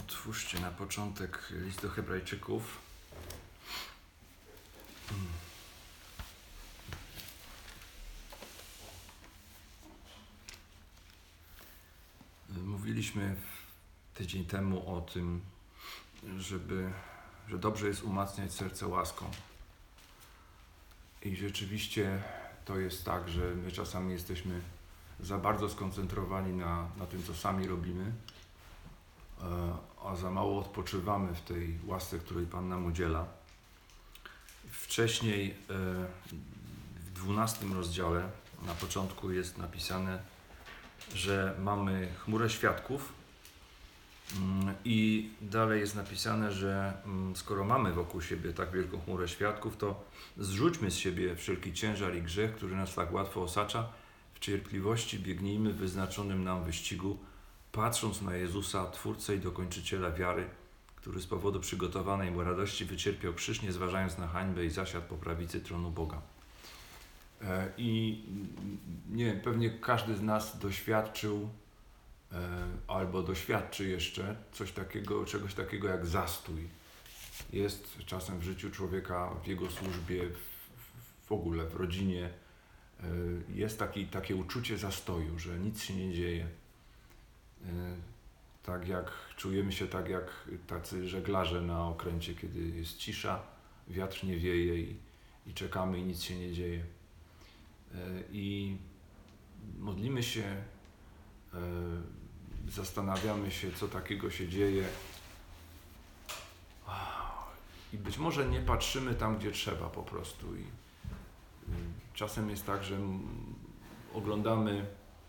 Otwórzcie na początek list do Hebrajczyków. Mówiliśmy tydzień temu o tym, że dobrze jest umacniać serce łaską. I rzeczywiście to jest tak, że my czasami jesteśmy za bardzo skoncentrowani na tym, co sami robimy, a za mało odpoczywamy w tej łasce, której Pan nam udziela. Wcześniej w 12 rozdziale na początku jest napisane, że mamy chmurę świadków i dalej jest napisane, że skoro mamy wokół siebie tak wielką chmurę świadków, to zrzućmy z siebie wszelki ciężar i grzech, który nas tak łatwo osacza. W cierpliwości biegnijmy w wyznaczonym nam wyścigu, patrząc na Jezusa, Twórcę i Dokończyciela wiary, który z powodu przygotowanej mu radości wycierpiał krzyż, nie zważając na hańbę i zasiadł po prawicy tronu Boga. I nie wiem, pewnie każdy z nas doświadczył albo doświadczy jeszcze czegoś takiego jak zastój. Jest czasem w życiu człowieka, w jego służbie, w ogóle w rodzinie, jest takie uczucie zastoju, że nic się nie dzieje. Tak jak czujemy się tak jak tacy żeglarze na okręcie, kiedy jest cisza, wiatr nie wieje i czekamy i nic się nie dzieje. I modlimy się, zastanawiamy się, co takiego się dzieje i być może nie patrzymy tam, gdzie trzeba po prostu. I czasem jest tak, że oglądamy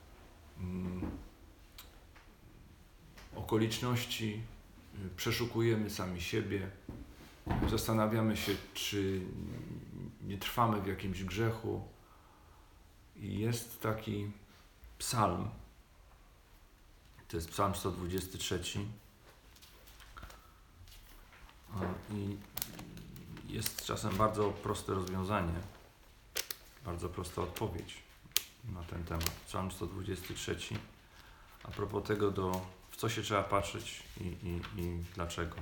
okoliczności, przeszukujemy sami siebie, zastanawiamy się, czy nie trwamy w jakimś grzechu. I jest taki psalm, to jest psalm 123 i jest czasem bardzo proste rozwiązanie, bardzo prosta odpowiedź na ten temat. Psalm 123, a propos tego, w co się trzeba patrzeć i dlaczego.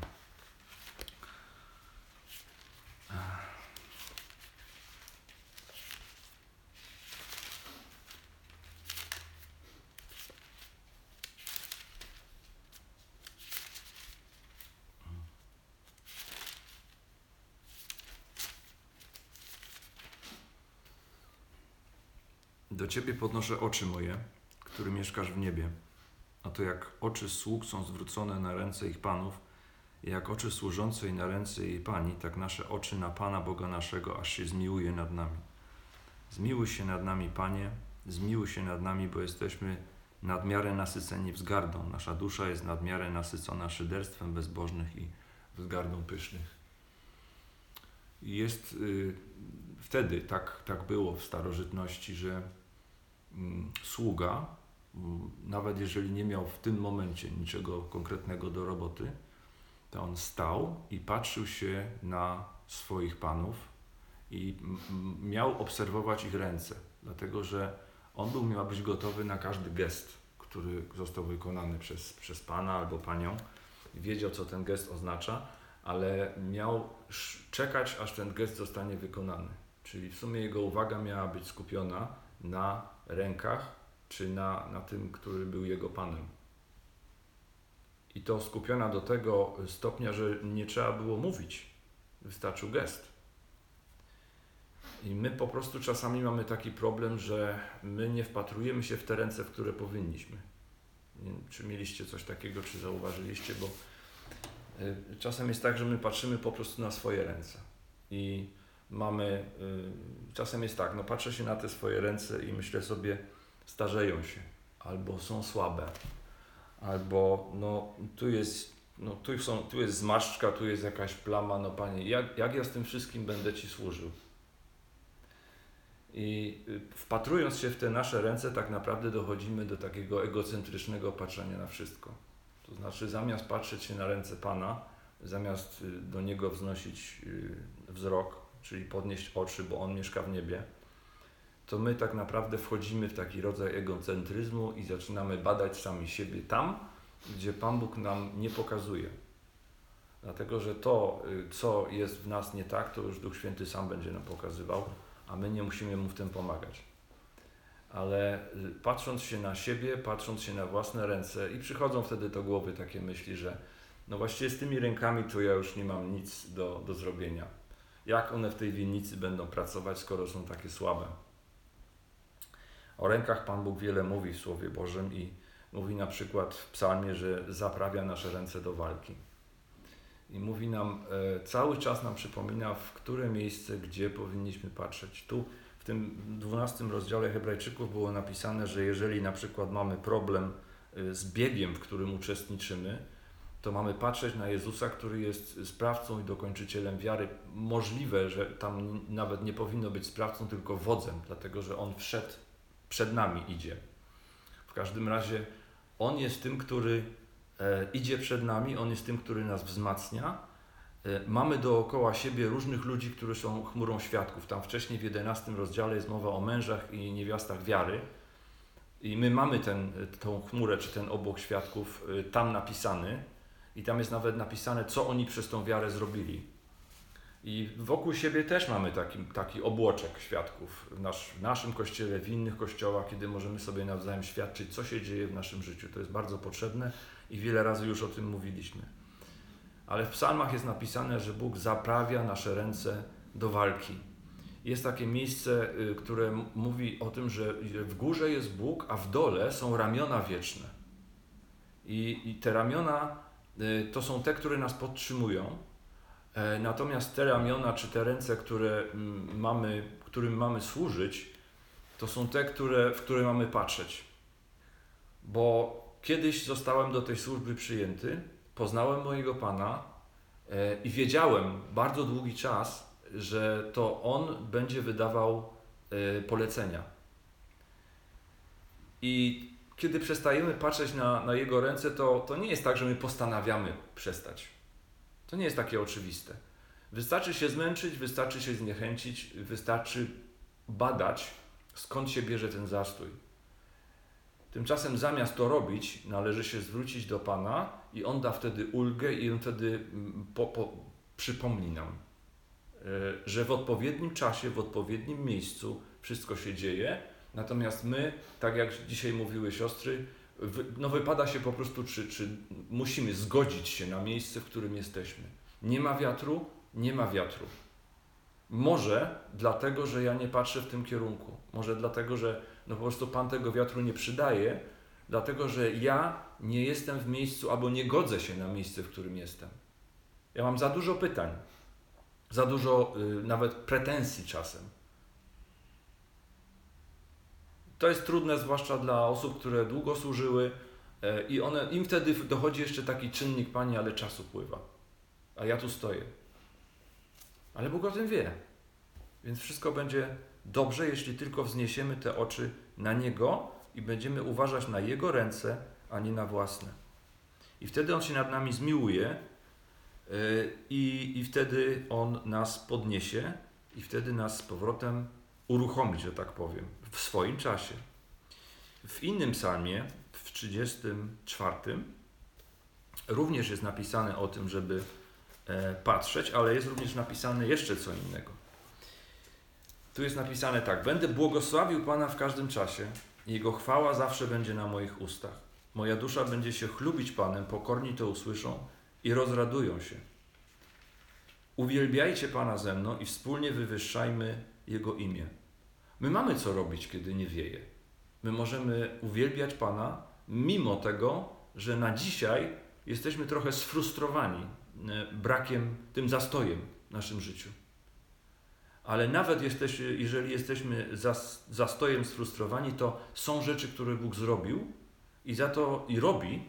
Do Ciebie podnoszę oczy moje, który mieszkasz w niebie. A to jak oczy sług są zwrócone na ręce ich panów, i jak oczy służącej na ręce jej pani, tak nasze oczy na Pana Boga naszego, aż się zmiłuje nad nami. Zmiłuj się nad nami, Panie, zmiłuj się nad nami, bo jesteśmy nadmiarę nasyceni wzgardą. Nasza dusza jest nadmiarę nasycona szyderstwem bezbożnych i wzgardą pysznych. I jest wtedy, tak było w starożytności, że sługa, nawet jeżeli nie miał w tym momencie niczego konkretnego do roboty, to on stał i patrzył się na swoich panów i miał obserwować ich ręce, dlatego że on miał być gotowy na każdy gest, który został wykonany przez pana albo panią. Wiedział, co ten gest oznacza, ale miał czekać, aż ten gest zostanie wykonany. Czyli w sumie jego uwaga miała być skupiona na rękach, czy na tym, który był jego panem. I to skupiona do tego stopnia, że nie trzeba było mówić. Wystarczył gest. I my po prostu czasami mamy taki problem, że my nie wpatrujemy się w te ręce, w które powinniśmy. Nie wiem, czy mieliście coś takiego, czy zauważyliście, bo czasem jest tak, że my patrzymy po prostu na swoje ręce. I czasem jest tak, patrzę się na te swoje ręce i myślę sobie, starzeją się, albo są słabe, albo tu jest zmarszczka, tu jest jakaś plama, Panie, jak ja z tym wszystkim będę Ci służył? I wpatrując się w te nasze ręce, tak naprawdę dochodzimy do takiego egocentrycznego patrzenia na wszystko. To znaczy, zamiast patrzeć się na ręce Pana, zamiast do Niego wznosić wzrok, czyli podnieść oczy, bo On mieszka w niebie, to my tak naprawdę wchodzimy w taki rodzaj egocentryzmu i zaczynamy badać sami siebie tam, gdzie Pan Bóg nam nie pokazuje. Dlatego, że to, co jest w nas nie tak, to już Duch Święty sam będzie nam pokazywał, a my nie musimy Mu w tym pomagać. Ale patrząc się na siebie, patrząc się na własne ręce i przychodzą wtedy do głowy takie myśli, że no właściwie z tymi rękami to ja już nie mam nic do zrobienia. Jak one w tej winnicy będą pracować, skoro są takie słabe? O rękach Pan Bóg wiele mówi w Słowie Bożym i mówi na przykład w psalmie, że zaprawia nasze ręce do walki. I mówi nam, cały czas nam przypomina, w które miejsce, gdzie powinniśmy patrzeć. Tu w tym 12 rozdziale Hebrajczyków było napisane, że jeżeli na przykład mamy problem z biegiem, w którym uczestniczymy, to mamy patrzeć na Jezusa, który jest sprawcą i dokończycielem wiary. Możliwe, że tam nawet nie powinno być sprawcą, tylko wodzem, dlatego że On przed nami idzie. W każdym razie On jest tym, który idzie przed nami, On jest tym, który nas wzmacnia. Mamy dookoła siebie różnych ludzi, którzy są chmurą świadków. Tam wcześniej w 11 rozdziale jest mowa o mężach i niewiastach wiary. I my mamy tą chmurę, czy ten obłok świadków tam napisany. I tam jest nawet napisane, co oni przez tą wiarę zrobili. I wokół siebie też mamy taki obłoczek świadków. W naszym kościele, w innych kościołach, kiedy możemy sobie nawzajem świadczyć, co się dzieje w naszym życiu. To jest bardzo potrzebne i wiele razy już o tym mówiliśmy. Ale w psalmach jest napisane, że Bóg zaprawia nasze ręce do walki. Jest takie miejsce, które mówi o tym, że w górze jest Bóg, a w dole są ramiona wieczne. I te ramiona to są te, które nas podtrzymują. Natomiast te ramiona, czy te ręce, którym mamy służyć, to są te, w które mamy patrzeć. Bo kiedyś zostałem do tej służby przyjęty, poznałem mojego Pana i wiedziałem bardzo długi czas, że to On będzie wydawał polecenia. I kiedy przestajemy patrzeć na Jego ręce, to nie jest tak, że my postanawiamy przestać. To nie jest takie oczywiste. Wystarczy się zmęczyć, wystarczy się zniechęcić, wystarczy badać, skąd się bierze ten zastój. Tymczasem zamiast to robić, należy się zwrócić do Pana i On da wtedy ulgę i On wtedy przypomni nam, że w odpowiednim czasie, w odpowiednim miejscu wszystko się dzieje. Natomiast my, tak jak dzisiaj mówiły siostry, wypada się po prostu, czy musimy zgodzić się na miejsce, w którym jesteśmy. Nie ma wiatru, nie ma wiatru. Może dlatego, że ja nie patrzę w tym kierunku. Może dlatego, że po prostu Pan tego wiatru nie przydaje, dlatego, że ja nie jestem w miejscu, albo nie godzę się na miejsce, w którym jestem. Ja mam za dużo pytań, za dużo nawet pretensji czasem. To jest trudne, zwłaszcza dla osób, które długo służyły i im wtedy dochodzi jeszcze taki czynnik, Pani, ale czas upływa, a ja tu stoję. Ale Bóg o tym wie, więc wszystko będzie dobrze, jeśli tylko wzniesiemy te oczy na Niego i będziemy uważać na Jego ręce, a nie na własne. I wtedy On się nad nami zmiłuje i wtedy On nas podniesie i wtedy nas z powrotem uruchomi, że tak powiem, w swoim czasie. W innym psalmie, w 34, również jest napisane o tym, żeby patrzeć, ale jest również napisane jeszcze co innego. Tu jest napisane tak: będę błogosławił Pana w każdym czasie, Jego chwała zawsze będzie na moich ustach. Moja dusza będzie się chlubić Panem, pokorni to usłyszą i rozradują się. Uwielbiajcie Pana ze mną i wspólnie wywyższajmy Jego imię. My mamy co robić, kiedy nie wieje. My możemy uwielbiać Pana, mimo tego, że na dzisiaj jesteśmy trochę sfrustrowani brakiem, tym zastojem w naszym życiu. Ale nawet jeżeli jesteśmy zastojem sfrustrowani, to są rzeczy, które Bóg zrobił i za to i robi,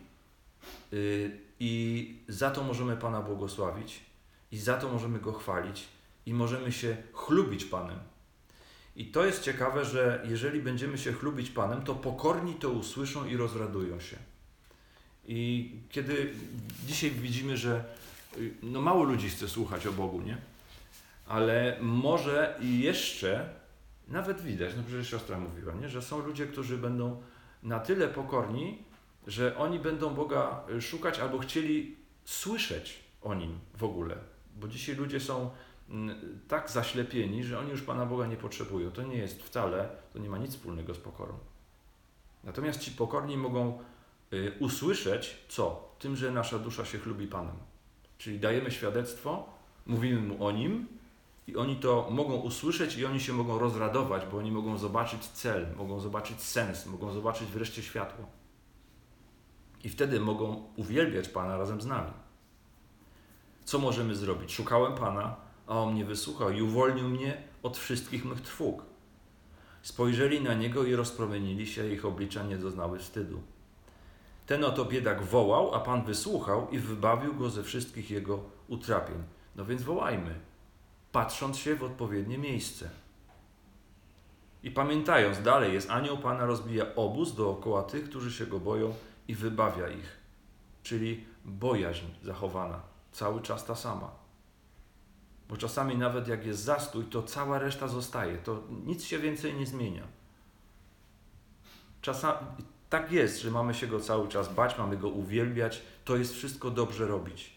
i za to możemy Pana błogosławić i za to możemy Go chwalić i możemy się chlubić Panem. I to jest ciekawe, że jeżeli będziemy się chlubić Panem, to pokorni to usłyszą i rozradują się. I kiedy dzisiaj widzimy, że mało ludzi chce słuchać o Bogu, nie? Ale może i jeszcze, nawet widać, przecież siostra mówiła, nie? Że są ludzie, którzy będą na tyle pokorni, że oni będą Boga szukać albo chcieli słyszeć o Nim w ogóle. Bo dzisiaj ludzie są tak zaślepieni, że oni już Pana Boga nie potrzebują. To nie jest wcale, to nie ma nic wspólnego z pokorą. Natomiast ci pokorni mogą usłyszeć, co? Tym, że nasza dusza się chlubi Panem. Czyli dajemy świadectwo, mówimy Mu o Nim i oni to mogą usłyszeć i oni się mogą rozradować, bo oni mogą zobaczyć cel, mogą zobaczyć sens, mogą zobaczyć wreszcie światło. I wtedy mogą uwielbiać Pana razem z nami. Co możemy zrobić? Szukałem Pana, a On mnie wysłuchał i uwolnił mnie od wszystkich mych trwóg. Spojrzeli na Niego i rozpromienili się, ich oblicza nie doznały wstydu. Ten oto biedak wołał, a Pan wysłuchał i wybawił go ze wszystkich jego utrapień. No więc wołajmy, patrząc się w odpowiednie miejsce. I pamiętając, dalej jest, anioł Pana rozbija obóz dookoła tych, którzy się Go boją i wybawia ich. Czyli bojaźń zachowana, cały czas ta sama. Bo czasami nawet jak jest zastój, to cała reszta zostaje, to nic się więcej nie zmienia. Czasami tak jest, że mamy się Go cały czas bać, mamy Go uwielbiać, to jest wszystko dobrze robić.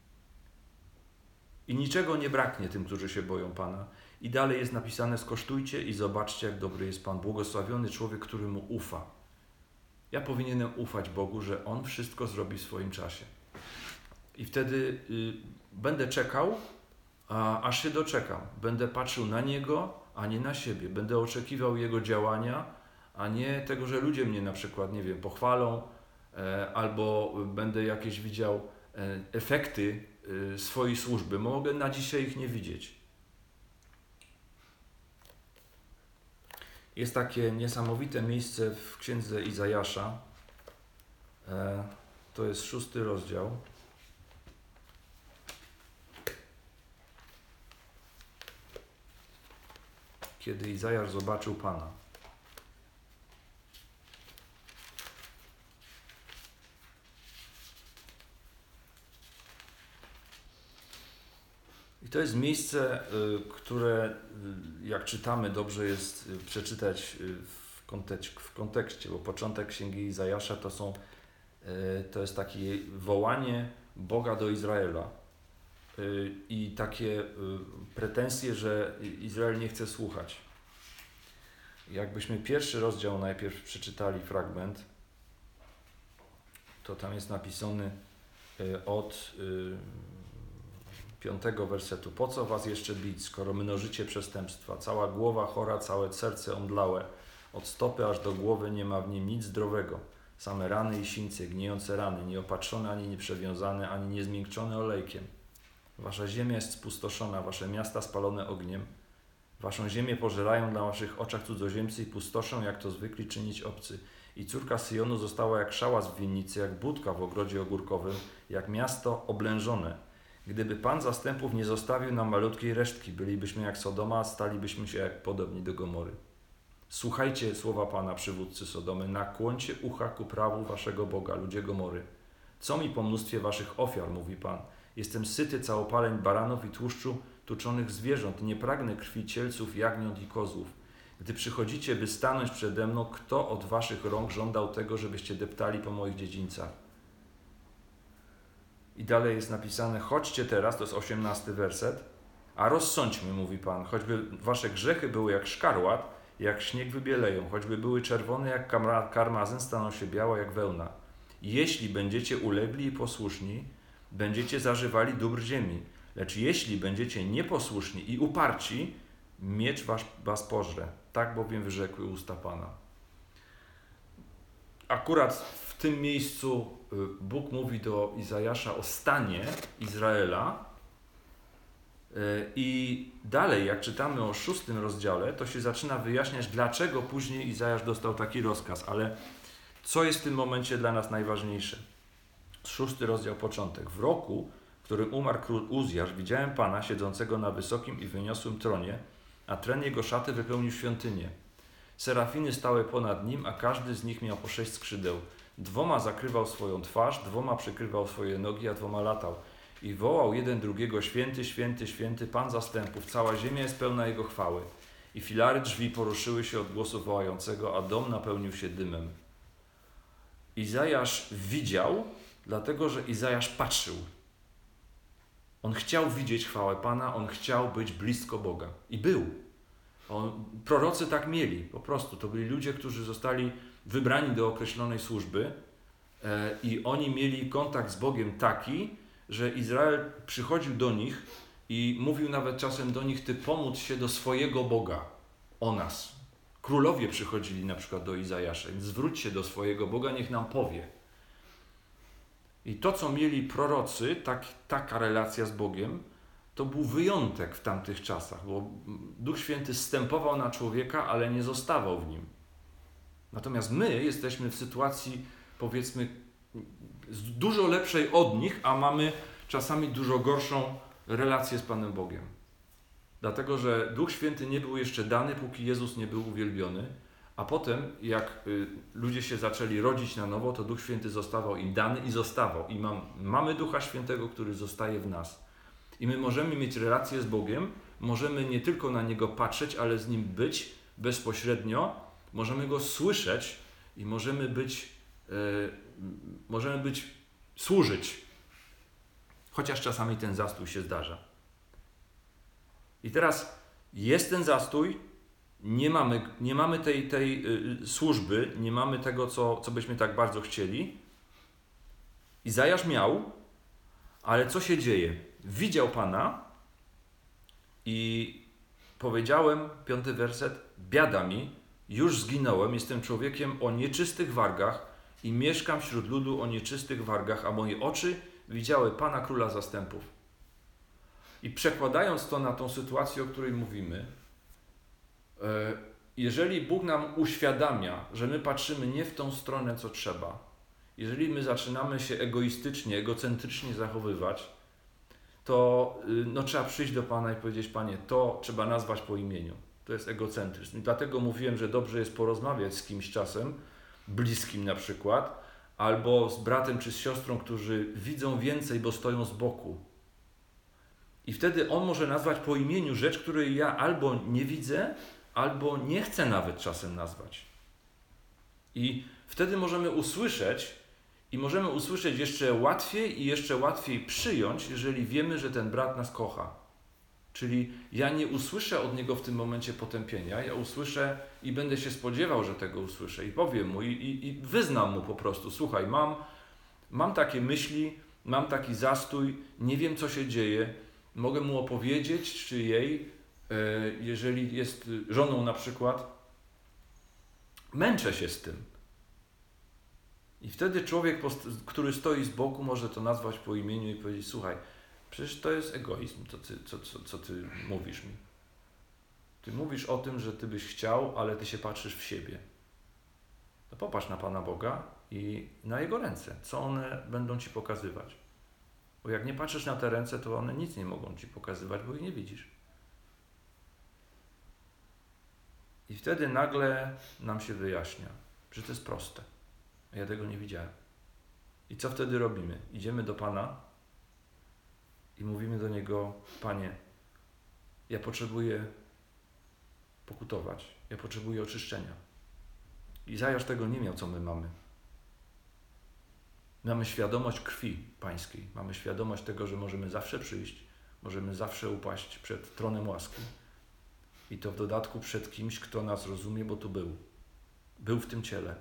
I niczego nie braknie tym, którzy się boją Pana. I dalej jest napisane, skosztujcie i zobaczcie, jak dobry jest Pan. Błogosławiony człowiek, który Mu ufa. Ja powinienem ufać Bogu, że On wszystko zrobi w swoim czasie. I wtedy będę czekał, aż się doczekam. Będę patrzył na Niego, a nie na siebie. Będę oczekiwał Jego działania, a nie tego, że ludzie mnie na przykład, nie wiem, pochwalą, albo będę jakieś widział efekty swojej służby. Mogę na dzisiaj ich nie widzieć. Jest takie niesamowite miejsce w księdze Izajasza. To jest 6 rozdział. Kiedy Izajasz zobaczył Pana. I to jest miejsce, które jak czytamy, dobrze jest przeczytać w kontekście, bo początek księgi Izajasza to jest takie wołanie Boga do Izraela i takie pretensje, że Izrael nie chce słuchać. Jakbyśmy pierwszy rozdział najpierw przeczytali fragment, to tam jest napisany od 5 wersetu. Po co was jeszcze bić, skoro mnożycie przestępstwa? Cała głowa chora, całe serce omdlałe. Od stopy aż do głowy nie ma w nim nic zdrowego. Same rany i sińce, gnijące rany, nieopatrzone ani nieprzewiązane, ani niezmiękczone olejkiem. Wasza ziemia jest spustoszona, wasze miasta spalone ogniem. Waszą ziemię pożerają na waszych oczach cudzoziemcy i pustoszą, jak to zwykli czynić obcy. I córka Syjonu została jak szałas w winnicy, jak budka w ogrodzie ogórkowym, jak miasto oblężone. Gdyby Pan zastępów nie zostawił nam malutkiej resztki, bylibyśmy jak Sodoma, a stalibyśmy się jak podobni do Gomory. Słuchajcie słowa Pana, przywódcy Sodomy, nakłońcie ucha ku prawu waszego Boga, ludzie Gomory. Co mi po mnóstwie waszych ofiar, mówi Pan. Jestem syty całopaleń baranów i tłuszczu tuczonych zwierząt, nie pragnę krwi cielców, jagniąt i kozłów. Gdy przychodzicie, by stanąć przede mną, kto od waszych rąk żądał tego, żebyście deptali po moich dziedzińcach? I dalej jest napisane, chodźcie teraz, to jest 18 werset, a rozsądźmy, mówi Pan, choćby wasze grzechy były jak szkarłat, jak śnieg wybieleją, choćby były czerwone jak karmazyn, staną się białe jak wełna. Jeśli będziecie ulegli i posłuszni, będziecie zażywali dóbr ziemi, lecz jeśli będziecie nieposłuszni i uparci, miecz was pożre. Tak bowiem wyrzekły usta Pana. Akurat w tym miejscu Bóg mówi do Izajasza o stanie Izraela i dalej, jak czytamy o 6 rozdziale, to się zaczyna wyjaśniać, dlaczego później Izajasz dostał taki rozkaz, ale co jest w tym momencie dla nas najważniejsze? 6 rozdział, początek. W roku, w którym umarł król Uzjasz, widziałem Pana siedzącego na wysokim i wyniosłym tronie, a tren jego szaty wypełnił świątynię. Serafiny stały ponad nim, a każdy z nich miał po 6 skrzydeł. 2 zakrywał swoją twarz, 2 przykrywał swoje nogi, a 2 latał. I wołał jeden drugiego, święty, święty, święty, Pan zastępów, cała ziemia jest pełna Jego chwały. I filary drzwi poruszyły się od głosu wołającego, a dom napełnił się dymem. Izajasz widział, dlatego że Izajasz patrzył. On chciał widzieć chwałę Pana, on chciał być blisko Boga. I był. Prorocy tak mieli, po prostu. To byli ludzie, którzy zostali wybrani do określonej służby i oni mieli kontakt z Bogiem taki, że Izrael przychodził do nich i mówił nawet czasem do nich: ty pomódl się do swojego Boga o nas. Królowie przychodzili na przykład do Izajasza: zwróć się do swojego Boga, niech nam powie. I to, co mieli prorocy, taka relacja z Bogiem, to był wyjątek w tamtych czasach, bo Duch Święty zstępował na człowieka, ale nie zostawał w nim. Natomiast my jesteśmy w sytuacji, powiedzmy, dużo lepszej od nich, a mamy czasami dużo gorszą relację z Panem Bogiem. Dlatego, że Duch Święty nie był jeszcze dany, póki Jezus nie był uwielbiony, a potem, jak ludzie się zaczęli rodzić na nowo, to Duch Święty zostawał im dany i zostawał. I mamy Ducha Świętego, który zostaje w nas. I my możemy mieć relację z Bogiem, możemy nie tylko na Niego patrzeć, ale z Nim być bezpośrednio, możemy Go słyszeć i służyć. Chociaż czasami ten zastój się zdarza. I teraz jest ten zastój, nie mamy tej służby, nie mamy tego, co byśmy tak bardzo chcieli. Izajasz miał, ale co się dzieje? Widział Pana i powiedziałem, 5 werset: biada mi, już zginąłem, jestem człowiekiem o nieczystych wargach i mieszkam wśród ludu o nieczystych wargach, a moje oczy widziały Pana Króla Zastępów. I przekładając to na tą sytuację, o której mówimy, jeżeli Bóg nam uświadamia, że my patrzymy nie w tą stronę, co trzeba, jeżeli my zaczynamy się egoistycznie, egocentrycznie zachowywać, to trzeba przyjść do Pana i powiedzieć: Panie, to trzeba nazwać po imieniu. To jest egocentryzm. I dlatego mówiłem, że dobrze jest porozmawiać z kimś czasem, bliskim na przykład, albo z bratem czy z siostrą, którzy widzą więcej, bo stoją z boku. I wtedy on może nazwać po imieniu rzecz, której ja albo nie widzę, albo nie chcę nawet czasem nazwać. I wtedy możemy usłyszeć jeszcze łatwiej i jeszcze łatwiej przyjąć, jeżeli wiemy, że ten brat nas kocha. Czyli ja nie usłyszę od niego w tym momencie potępienia, ja usłyszę i będę się spodziewał, że tego usłyszę i powiem mu i wyznam mu po prostu: słuchaj, mam takie myśli, mam taki zastój, nie wiem, co się dzieje, mogę mu opowiedzieć, czy jej, jeżeli jest żoną na przykład, męczę się z tym. I wtedy człowiek, który stoi z boku, może to nazwać po imieniu i powiedzieć: słuchaj, przecież to jest egoizm, co ty mówisz mi. Ty mówisz o tym, że ty byś chciał, ale ty się patrzysz w siebie. To popatrz na Pana Boga i na Jego ręce, co one będą ci pokazywać. Bo jak nie patrzysz na te ręce, to one nic nie mogą ci pokazywać, bo ich nie widzisz. I wtedy nagle nam się wyjaśnia, że to jest proste. A ja tego nie widziałem. I co wtedy robimy? Idziemy do Pana i mówimy do Niego: Panie, ja potrzebuję pokutować, ja potrzebuję oczyszczenia. Izajasz tego nie miał, co my mamy. Mamy świadomość krwi Pańskiej, mamy świadomość tego, że możemy zawsze przyjść, możemy zawsze upaść przed tronem łaski. I to w dodatku przed kimś, kto nas rozumie, bo tu był. Był w tym ciele.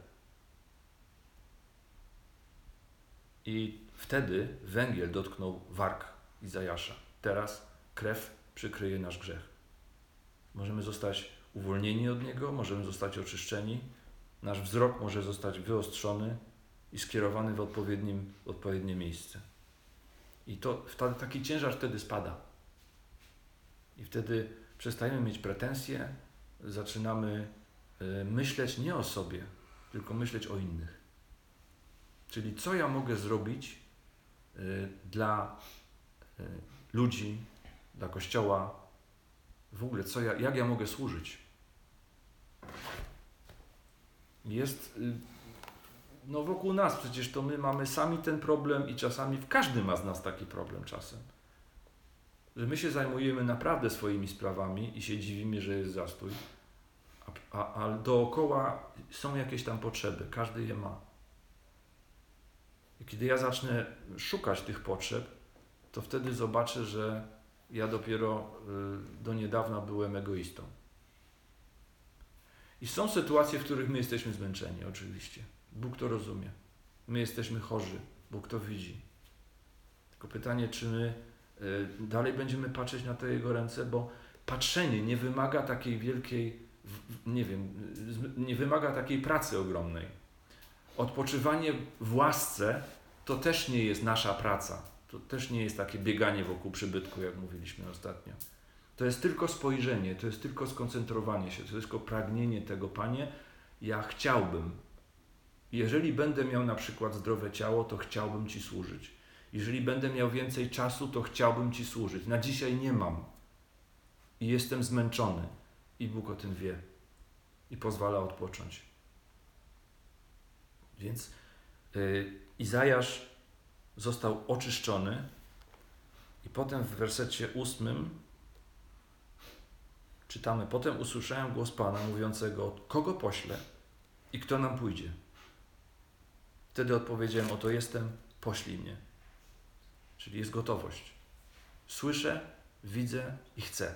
I wtedy węgiel dotknął warg Izajasza. Teraz krew przykryje nasz grzech. Możemy zostać uwolnieni od niego, możemy zostać oczyszczeni. Nasz wzrok może zostać wyostrzony i skierowany w odpowiednie miejsce. I taki ciężar wtedy spada. I wtedy przestajemy mieć pretensje, zaczynamy myśleć nie o sobie, tylko myśleć o innych. Czyli co ja mogę zrobić dla ludzi, dla Kościoła, w ogóle jak ja mogę służyć. Jest wokół nas, przecież to my mamy sami ten problem i czasami każdy ma z nas taki problem czasem. Że my się zajmujemy naprawdę swoimi sprawami i się dziwimy, że jest zastój, a dookoła są jakieś tam potrzeby, każdy je ma. I kiedy ja zacznę szukać tych potrzeb, to wtedy zobaczę, że ja dopiero do niedawna byłem egoistą. I są sytuacje, w których my jesteśmy zmęczeni, oczywiście. Bóg to rozumie. My jesteśmy chorzy, Bóg to widzi. Tylko pytanie, czy my dalej będziemy patrzeć na te Jego ręce, bo patrzenie nie wymaga takiej wielkiej, nie wymaga takiej pracy ogromnej. Odpoczywanie w łasce to też nie jest nasza praca. To też nie jest takie bieganie wokół przybytku, jak mówiliśmy ostatnio. To jest tylko spojrzenie, to jest tylko skoncentrowanie się, to jest tylko pragnienie tego, Panie, ja chciałbym. Jeżeli będę miał na przykład zdrowe ciało, to chciałbym Ci służyć. Jeżeli będę miał więcej czasu, to chciałbym Ci służyć. Na dzisiaj nie mam. I jestem zmęczony. I Bóg o tym wie. I pozwala odpocząć. Więc Izajasz został oczyszczony i potem w wersecie 8 czytamy: potem usłyszałem głos Pana mówiącego: kogo poślę i kto nam pójdzie? Wtedy odpowiedziałem: oto jestem, poślij mnie. Czyli jest gotowość. Słyszę, widzę i chcę.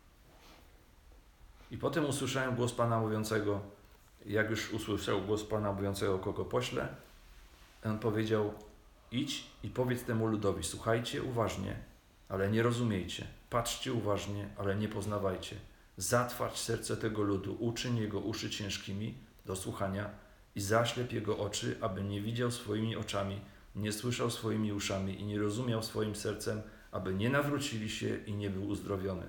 I potem usłyszałem głos Pana mówiącego, jak już usłyszał głos Pana mówiącego, kogo poślę, on powiedział: idź i powiedz temu ludowi: słuchajcie uważnie, ale nie rozumiejcie. Patrzcie uważnie, ale nie poznawajcie. Zatwarć serce tego ludu, uczyń jego uszy ciężkimi do słuchania i zaślep jego oczy, aby nie widział swoimi oczami, nie słyszał swoimi uszami i nie rozumiał swoim sercem, aby nie nawrócili się i nie był uzdrowiony.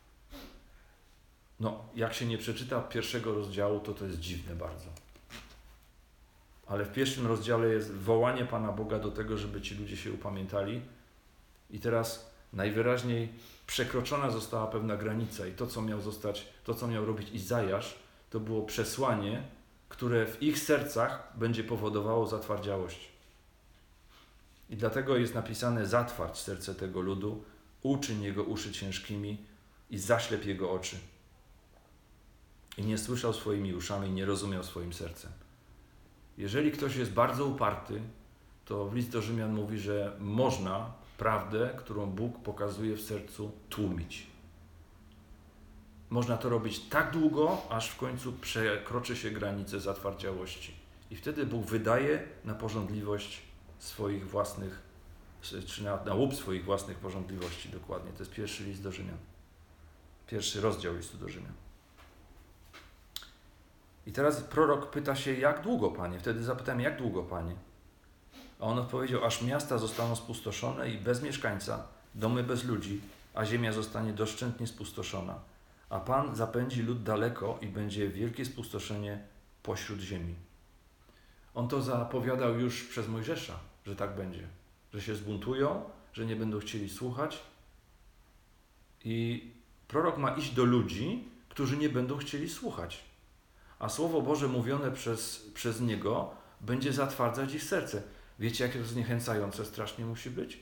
No, jak się nie przeczyta pierwszego rozdziału, to jest dziwne bardzo. Ale w pierwszym rozdziale jest wołanie Pana Boga do tego, żeby ci ludzie się upamiętali. I teraz najwyraźniej przekroczona została pewna granica i to, co miał robić Izajasz, to było przesłanie, które w ich sercach będzie powodowało zatwardziałość. I dlatego jest napisane: zatwarć serce tego ludu, uczyń jego uszy ciężkimi i zaślep jego oczy. I nie słyszał swoimi uszami, nie rozumiał swoim sercem. Jeżeli ktoś jest bardzo uparty, to w list do Rzymian mówi, że można prawdę, którą Bóg pokazuje w sercu, tłumić. Można to robić tak długo, aż w końcu przekroczy się granicę zatwardziałości. I wtedy Bóg wydaje na pożądliwość swoich własnych, czy na łup swoich własnych pożądliwości dokładnie. To jest pierwszy list do Rzymian. Pierwszy rozdział listu do Rzymian. I teraz prorok pyta się: jak długo, Panie? Wtedy zapytałem: jak długo, Panie? A on odpowiedział: aż miasta zostaną spustoszone i bez mieszkańca, domy bez ludzi, a ziemia zostanie doszczętnie spustoszona. A Pan zapędzi lud daleko i będzie wielkie spustoszenie pośród ziemi. On to zapowiadał już przez Mojżesza, że tak będzie. Że się zbuntują, że nie będą chcieli słuchać. I prorok ma iść do ludzi, którzy nie będą chcieli słuchać. A Słowo Boże mówione przez niego będzie zatwardzać ich serce. Wiecie, jakie to zniechęcające strasznie musi być?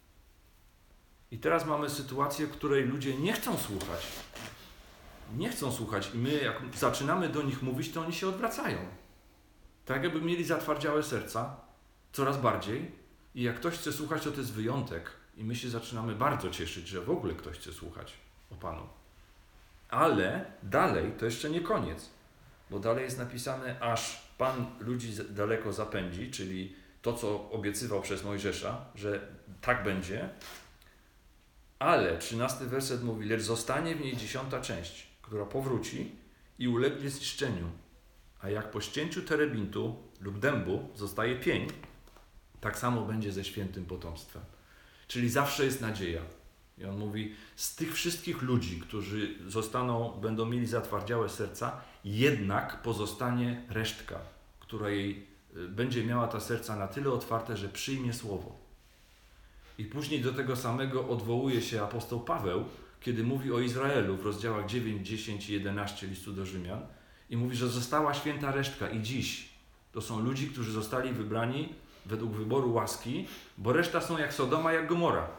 I teraz mamy sytuację, w której ludzie nie chcą słuchać. Nie chcą słuchać i my, jak zaczynamy do nich mówić, to oni się odwracają. Tak jakby mieli zatwardziałe serca, coraz bardziej. I jak ktoś chce słuchać, to jest wyjątek. I my się zaczynamy bardzo cieszyć, że w ogóle ktoś chce słuchać o Panu. Ale dalej to jeszcze nie koniec. Bo dalej jest napisane: aż Pan ludzi daleko zapędzi, czyli to, co obiecywał przez Mojżesza, że tak będzie. Ale 13 werset mówi: lecz zostanie w niej 10. część, która powróci i ulegnie zniszczeniu. A jak po ścięciu terebintu lub dębu zostaje pień, tak samo będzie ze świętym potomstwem. Czyli zawsze jest nadzieja. I on mówi: z tych wszystkich ludzi, którzy będą mieli zatwardziałe serca, jednak pozostanie resztka, która będzie miała ta serca na tyle otwarte, że przyjmie słowo. I później do tego samego odwołuje się apostoł Paweł, kiedy mówi o Izraelu w rozdziałach 9, 10 i 11 listu do Rzymian i mówi, że została święta resztka i dziś to są ludzie, którzy zostali wybrani według wyboru łaski, bo reszta są jak Sodoma, jak Gomora.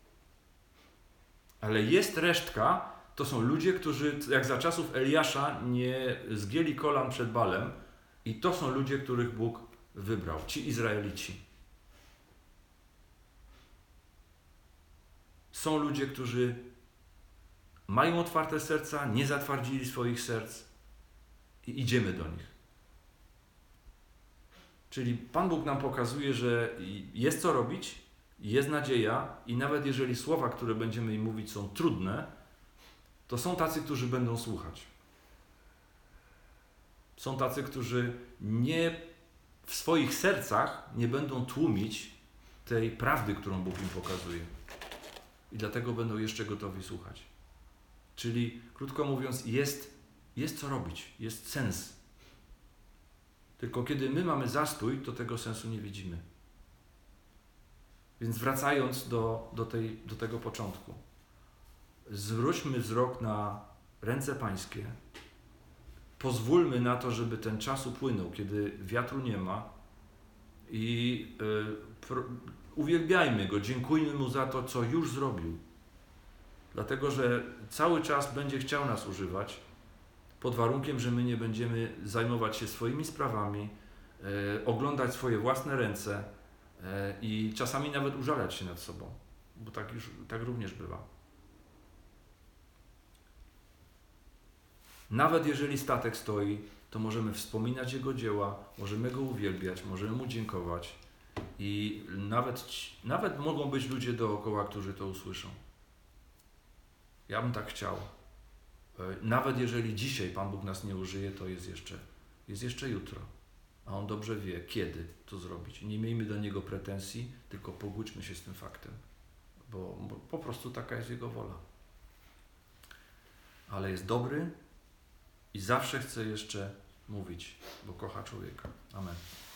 Ale jest resztka, to są ludzie, którzy jak za czasów Eliasza nie zgięli kolan przed Balem i to są ludzie, których Bóg wybrał, ci Izraelici. Są ludzie, którzy mają otwarte serca, nie zatwardzili swoich serc i idziemy do nich. Czyli Pan Bóg nam pokazuje, że jest co robić, jest nadzieja i nawet jeżeli słowa, które będziemy im mówić, są trudne, to są tacy, którzy będą słuchać. Są tacy, którzy w swoich sercach nie będą tłumić tej prawdy, którą Bóg im pokazuje. I dlatego będą jeszcze gotowi słuchać. Czyli, krótko mówiąc, jest co robić, jest sens. Tylko kiedy my mamy zastój, to tego sensu nie widzimy. Więc wracając do tego początku. Zwróćmy wzrok na ręce Pańskie. Pozwólmy na to, żeby ten czas upłynął, kiedy wiatru nie ma i uwielbiajmy Go, dziękujmy Mu za to, co już zrobił. Dlatego, że cały czas będzie chciał nas używać, pod warunkiem, że my nie będziemy zajmować się swoimi sprawami, oglądać swoje własne ręce i czasami nawet użalać się nad sobą, bo tak również bywa. Nawet jeżeli statek stoi, to możemy wspominać Jego dzieła, możemy Go uwielbiać, możemy Mu dziękować i nawet mogą być ludzie dookoła, którzy to usłyszą. Ja bym tak chciał. Nawet jeżeli dzisiaj Pan Bóg nas nie użyje, to jest jeszcze jutro. A On dobrze wie, kiedy to zrobić. Nie miejmy do Niego pretensji, tylko pogódźmy się z tym faktem. Bo po prostu taka jest Jego wola. Ale jest dobry i zawsze chce jeszcze mówić, bo kocha człowieka. Amen.